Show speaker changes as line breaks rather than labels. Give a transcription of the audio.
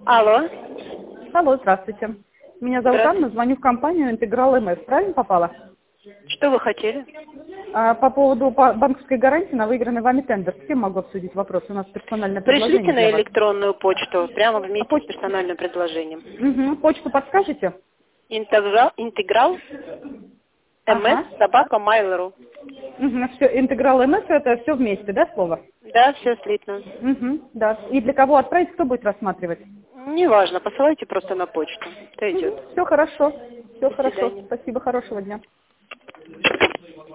Алло.
Алло, здравствуйте. Меня зовут Анна, звоню в компанию «Интеграл МС». Правильно попала?
Что вы хотели?
По поводу банковской гарантии на выигранный вами тендер. С кем могу обсудить вопрос? У нас персональное
Пришлите
предложение
на
для вас.
электронную почту, прямо вместе с персональным предложением.
Угу. Почту подскажете?
Интеграл
Ага.
ms@mail.ru.
Угу. Все, «Интеграл МС» это все вместе, да, слово?
Да, все слитно.
Угу. Да. И для кого отправить, кто будет рассматривать?
Неважно, посылайте просто на почту. Это идет.
Все хорошо. Все
До
хорошо.
свидания.
Спасибо, хорошего дня.